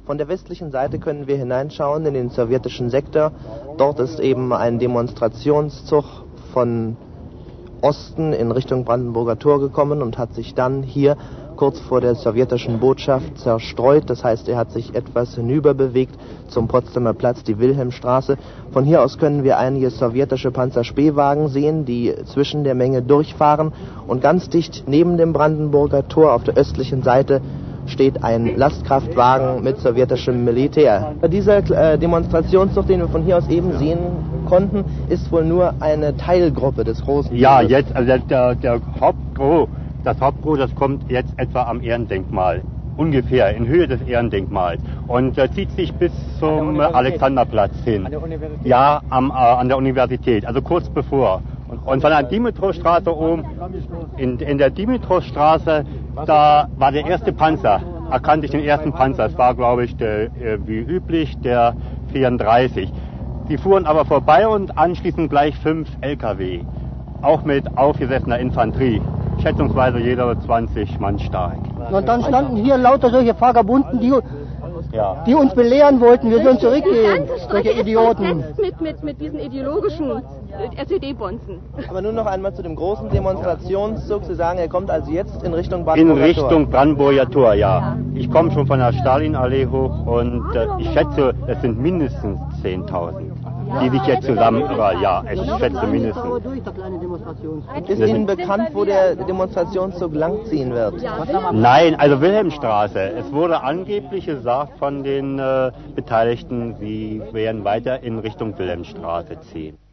Von der westlichen Seite können wir hineinschauen in den sowjetischen Sektor. Dort ist eben ein Demonstrationszug von Osten in Richtung Brandenburger Tor gekommen und hat sich dann hier kurz vor der sowjetischen Botschaft zerstreut. Das heißt, er hat sich etwas hinüberbewegt zum Potsdamer Platz, die Wilhelmstraße. Von hier aus können wir einige sowjetische Panzerspähwagen sehen, die zwischen der Menge durchfahren. Und ganz dicht neben dem Brandenburger Tor auf der östlichen Seite steht ein Lastkraftwagen mit sowjetischem Militär. Dieser Demonstrationszug, den wir von hier aus eben sehen konnten, ist wohl nur eine Teilgruppe des großen Zuges. Ja, jetzt, also der Hauptgros, das kommt jetzt etwa am Ehrendenkmal. Ungefähr in Höhe des Ehrendenkmals und zieht sich bis zum Alexanderplatz hin. Ja, an der Universität, also kurz bevor. Und von der Dimitrowstraße oben, in der Dimitrowstraße, da war der erste Panzer, erkannte ich den ersten Panzer. Es war, glaube ich, wie üblich der 34. Die fuhren aber vorbei und anschließend gleich 5 LKW, auch mit aufgesessener Infanterie. Schätzungsweise jeder 20 Mann stark. Und dann standen hier lauter solche Vagabunden, die uns belehren wollten, wir sollen zurückgehen. Solche Idioten. Mit diesen ideologischen SED-Bonzen. Aber nun noch einmal zu dem großen Demonstrationszug. Sie sagen, er kommt also jetzt in Richtung Brandenburger Tor. In Richtung Brandenburger Tor, ja. Ich komme schon von der Stalinallee hoch und ich schätze, es sind mindestens 10.000. Die sich jetzt zusammen, ja, ich schätze mindestens. Ist Ihnen bekannt, wo der Demonstrationszug langziehen wird? Nein, also Wilhelmstraße. Es wurde angeblich gesagt von den Beteiligten, sie werden weiter in Richtung Wilhelmstraße ziehen.